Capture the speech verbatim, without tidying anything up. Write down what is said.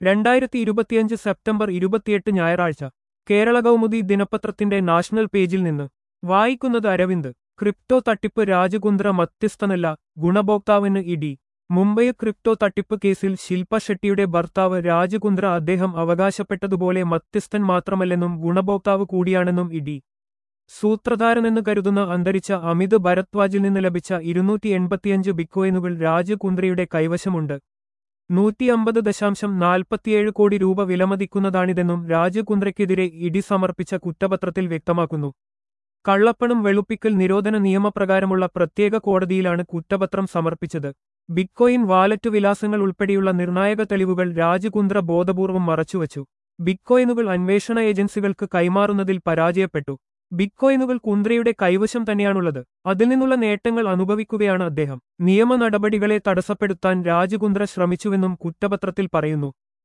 രണ്ടായിരത്തി ഇരുപത്തിയഞ്ച് സെപ്റ്റംബർ ഇരുപത്തിയെട്ട് ഞായറാഴ്ച കേരള കൗമുദി ദിനപത്രത്തിന്റെ നാഷണൽ പേജിൽ നിന്ന് വായിക്കുന്നത് അരവിന്ദ്. ക്രിപ്റ്റോ തട്ടിപ്പ് രാജകുന്ദ്ര മധ്യസ്ഥനല്ല, ഗുണഭോക്താവിന് ഇഡി. മുംബൈ ക്രിപ്റ്റോ തട്ടിപ്പ് കേസിൽ ശിൽപ ഷെട്ടിയുടെ ഭർത്താവ് രാജകുന്ദ്ര അദ്ദേഹം അവകാശപ്പെട്ടതുപോലെ മധ്യസ്ഥൻ മാത്രമല്ലെന്നും ഗുണഭോക്താവ് കൂടിയാണെന്നും ഇഡി. സൂത്രധാരനെന്ന് കരുതുന്ന അന്തരിച്ച അമിത് ഭരദ്വാജിൽ നിന്ന് ലഭിച്ച ഇരുന്നൂറ്റി എൺപത്തിയഞ്ച് ബിറ്റ്കോയിനുകൾ രാജകുന്ദ്രയുടെ കൈവശമുണ്ട്. നൂറ്റിയമ്പത് ദശാംശം നാൽപ്പത്തിയേഴ് കോടി രൂപ വിലമതിക്കുന്നതാണിതെന്നും രാജകുന്ദ്രയ്ക്കെതിരെ ഇഡി സമർപ്പിച്ച കുറ്റപത്രത്തിൽ വ്യക്തമാക്കുന്നു. കള്ളപ്പണം വെളുപ്പിക്കൽ നിരോധന നിയമപ്രകാരമുള്ള പ്രത്യേക കോടതിയിലാണ് കുറ്റപത്രം സമർപ്പിച്ചത്. ബിറ്റ്കോയിൻ വാലറ്റ് വിലാസങ്ങൾ ഉൾപ്പെടെയുള്ള നിർണായക തെളിവുകൾ രാജകുന്ദ്ര ബോധപൂർവം മറച്ചുവച്ചു. ബിറ്റ്കോയിനുകൾ അന്വേഷണ ഏജൻസികൾക്ക് കൈമാറുന്നതിൽ പരാജയപ്പെട്ടു. ബിറ്റ്കോയിനുകൾ കുന്ദ്രയുടെ കൈവശം തന്നെയാണുള്ളത്. അതിൽ നിന്നുള്ള നേട്ടങ്ങൾ അനുഭവിക്കുകയാണ് അദ്ദേഹം. നിയമ നടപടികളെ തടസ്സപ്പെടുത്താൻ രാജകുന്ദ്ര ശ്രമിച്ചുവെന്നും കുറ്റപത്രത്തിൽ പറയുന്നു.